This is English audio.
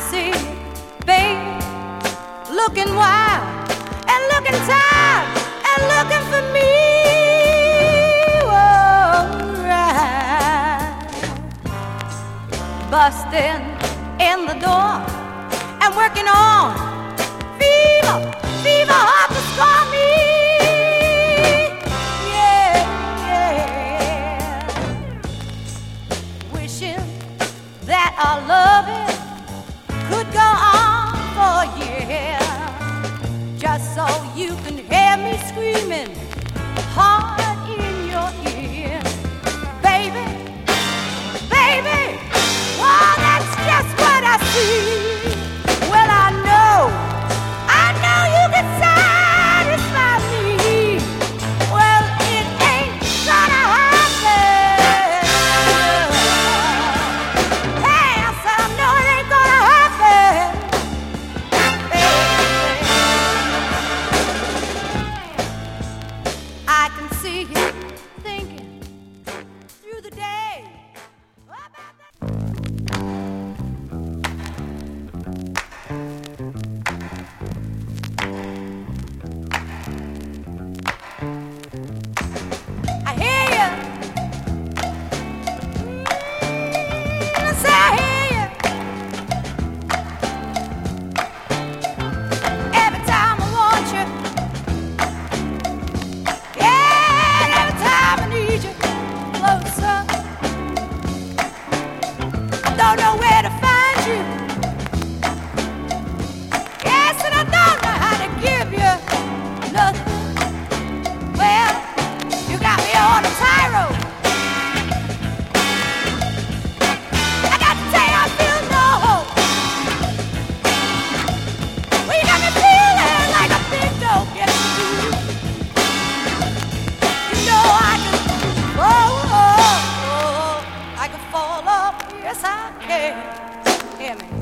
see, baby, looking wild and looking tired and looking for me. Oh, right. Busting in the door and working on fever hard to score me. That our loving could go on for a year, just so you can hear me screaming hard in your ear. Baby, baby, oh, that's just what I see. Well, I know you can satisfy me. Well, it ain't gonna happen. I can see you thinking through the day about I hear you. I say I hear you. Every time I want you. Don't know where to find you. Yes, and I don't know how to give you nothing. Well, you got me on a tyro. I got to tell you, I feel no hope. Well, you got me feeling like a big dog gets me. You know I can, I can fall off. Yes, I can. Hear me.